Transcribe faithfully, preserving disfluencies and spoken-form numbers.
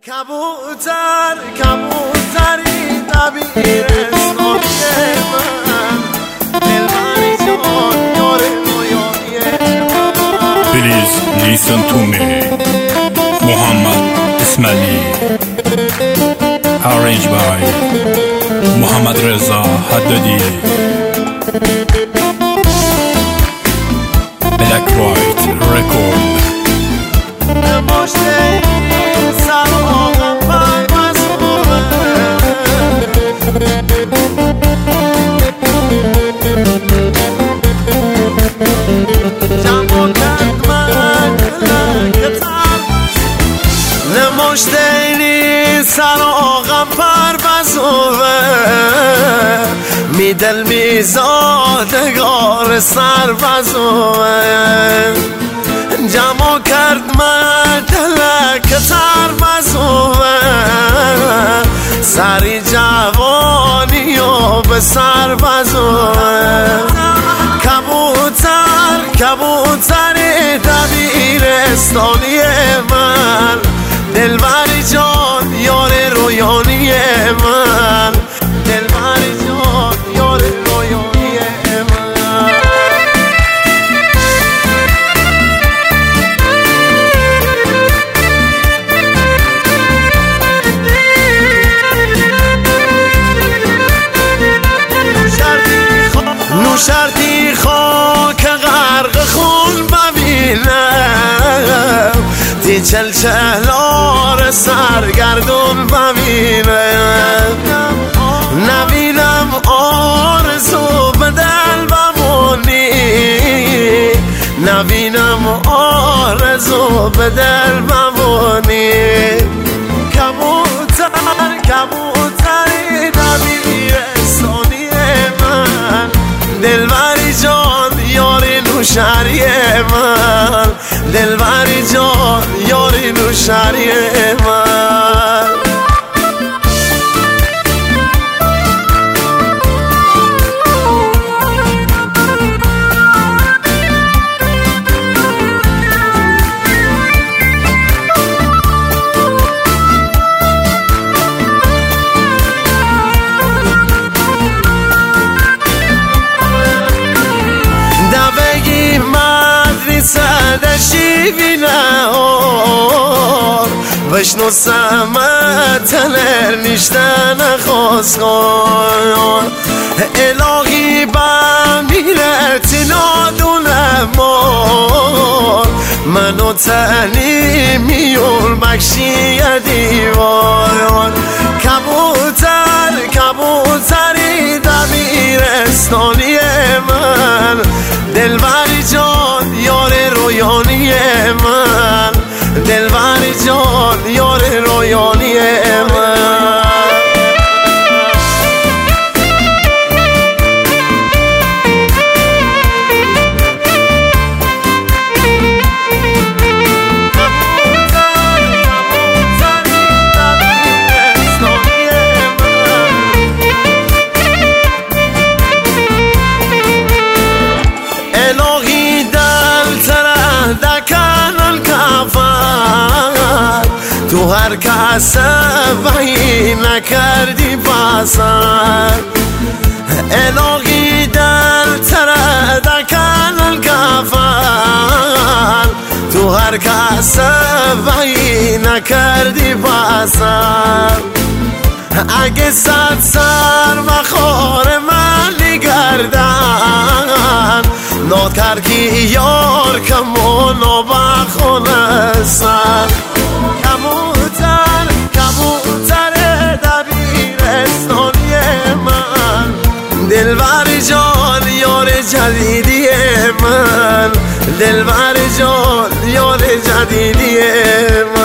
کبوتر کبوتری دبیرستانی من، دلبری جان یار رویانی من. Please listen to me. Muhammad Ismaili. Arranged by Muhammad Reza Haddadi. Black White Record. نمشتینی سر آقم پروزوه، می دل می زادگار سر بزوه، جمع کرد من دلک تر بزوه، سری جوانی و به سر بزوه. کبوتر کبوتر دبیرستانی من، دلبری جان یار رویانی من، دلبری جان یار رویانی من. نوشردی خاک غرق خون ببینم، تی چل چهلار سرگردون ببینم، نبینم آرزو به دل بمونی، نبینم آرزو به دل بمونی. کبوتر کبوتری دبیرستانی من، دلبری جان یار نوشری من، دلبری جان یار نوشری من. بشنو سمتنر نیشتن خواستگار، الهی بمیرت نادونم مار، منو تنی میون بکشی دیوار. کبوتر کبوتری دبیرستانی من، دلبری جان یار رویانی من، دلبری جان یار رویانی من. الهی دل تره دکن الکفر، تو هر کس وحی نکردی پسر، الهی دل تره دکن الکفر، تو هر کس وحی نکردی پسر. اگه صد سر بخور من گردن، ناتر کی یار کمونو بخونه سر. کبوتر کبوتر دبیرستانی من، دلبری جان یار جدیدی من، دلبری جان یار جدیدی من.